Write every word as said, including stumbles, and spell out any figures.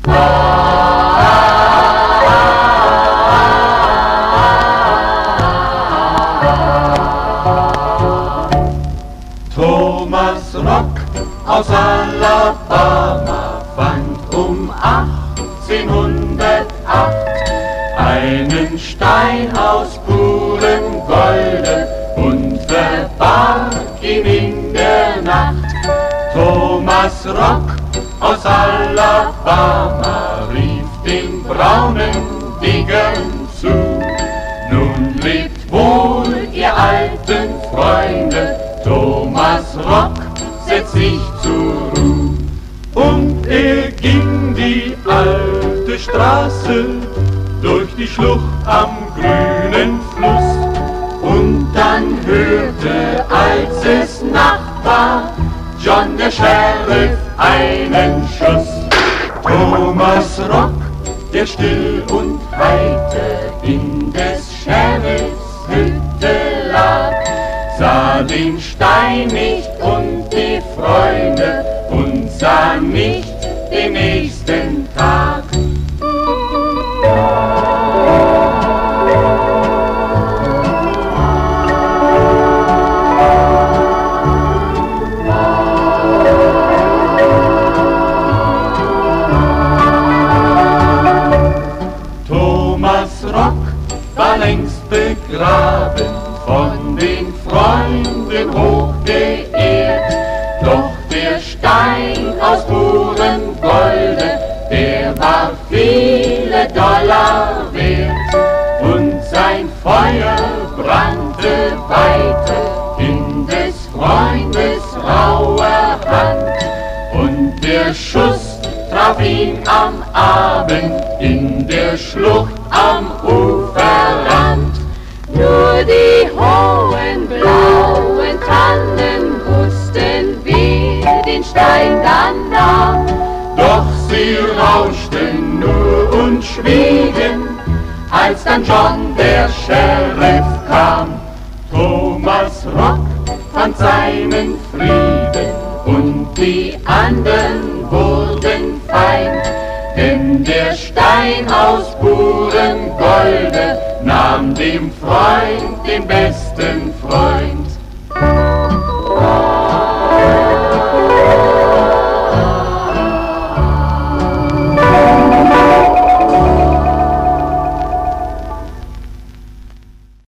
Thomas Rock aus Alabama fand um achtzehnhundertacht einen Stein aus purem Golde und verbarg ihn in der Nacht. Thomas Rock aus Alabama rief den braunen Diggern zu: Nun lebt wohl, ihr alten Freunde, Thomas Rock setzt sich zur Ruh. Und er ging die alte Straße durch die Schlucht am grünen Fluss. Und dann hörte, als es Nacht war, John der Sheriff einen Schuss. Thomas Rock, der still und heiter in des Sheriffs Hütte lag, sah den Stein nicht und die Freunde und sah nicht den nächsten Tag. Thomas Rock war längst begraben, von den Freunden hoch geehrt, doch der Stein aus purem Golde, der war viele Dollar wert. Und sein Feuer brannte weiter in des Freundes rauer Hand, und der Schuss traf ihn am Abend in der Schlucht am Uferrand. Nur die hohen blauen Tannen wussten, wer den Stein dann nahm. Doch sie rauschten nur und schwiegen, als dann John der Sheriff kam. Thomas Rock fand seinen Frieden und die anderen wurden Feind, denn der Stein aus purem Golde nahm dem Freund den besten